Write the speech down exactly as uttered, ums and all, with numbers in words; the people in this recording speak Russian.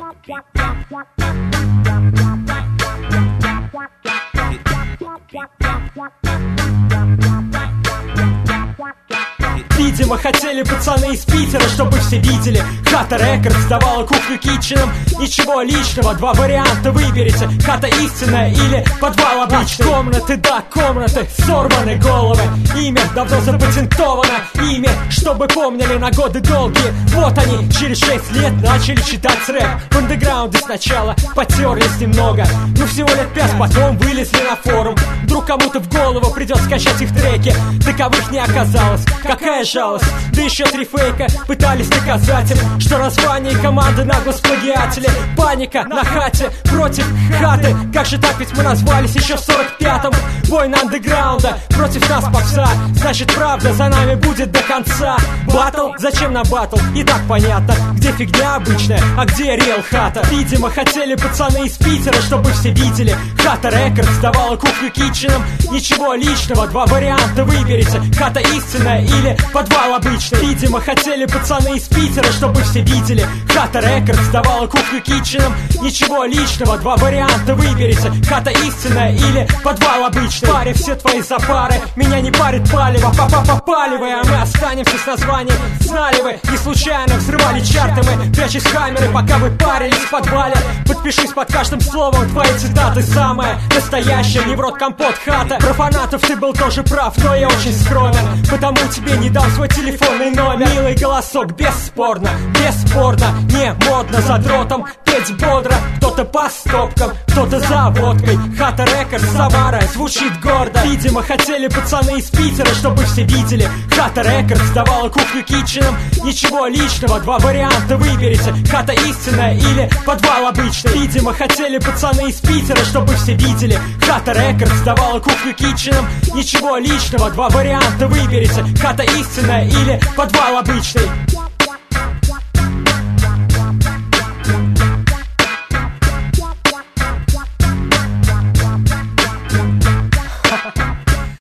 Видимо, хотели пацаны из Питера, чтобы все видели. Хата Рекордс давала кухню китченам. Ничего личного, два варианта выберите: хата истинная или подвал обычный. Комнаты, да, комнаты, сорваны головы. Имя давно запатентовано, имя, чтобы помнили на годы долгие. Вот они, через шесть лет начали читать рэп. В андеграунде сначала потерлись немного, но всего лет пять потом вылезли на форум. Вдруг кому-то в голову придет скачать их треки. Таковых не оказалось, какая жалость. Да еще три фейка пытались доказать им, что название команды нагло сплагиатели. Паника на хате против хаты. Как же так, ведь мы назвались еще в сорок пятом. Война андеграунда против нас попса. Значит, правда за нами будет до конца. Баттл? Зачем на баттл? И так понятно, где фигня обычная, а где реал хата. Видимо, хотели пацаны из Питера, чтобы все видели. Хата Рекордс давала кухню китченам. Ничего личного, два варианта выберите: хата истинная или подвал обычный. Видимо, хотели пацаны из Питера, чтобы все видели. Хата Рекордс давала кухню китченам. Ничего личного, два варианта выберите: хата истинная или подвал обычный. Паре все твои запары, меня не парит палево. Папа попаливай, а мы останемся с названием. Знали вы, не случайно взрывали чарты мы, прячась с камеры, пока вы парились в подвале. Подпишись под каждым словом, твои цитаты самая настоящая, не в рот компот хата. Про фанатов ты был тоже прав, но я очень скромен, потому тебе не дал свой телефонный номер. Милый голосок, бесспорно, бесспорно, не модно задротом петь бодро. Кто-то по стопкам, кто-то за водкой. Хата Рекордс, Самара, звучит гордо. Видимо, хотели пацаны из Питера, чтобы все видели. Хата Рекордс давала кухню китченам. Ничего личного, два варианта выберите: хата истинная или подвал обычный. Видимо, хотели пацаны из Питера, чтобы все видели. Хата Рекордс давала кухню китченам. Ничего личного, два варианта выберите: хата истинная или подвал обычный.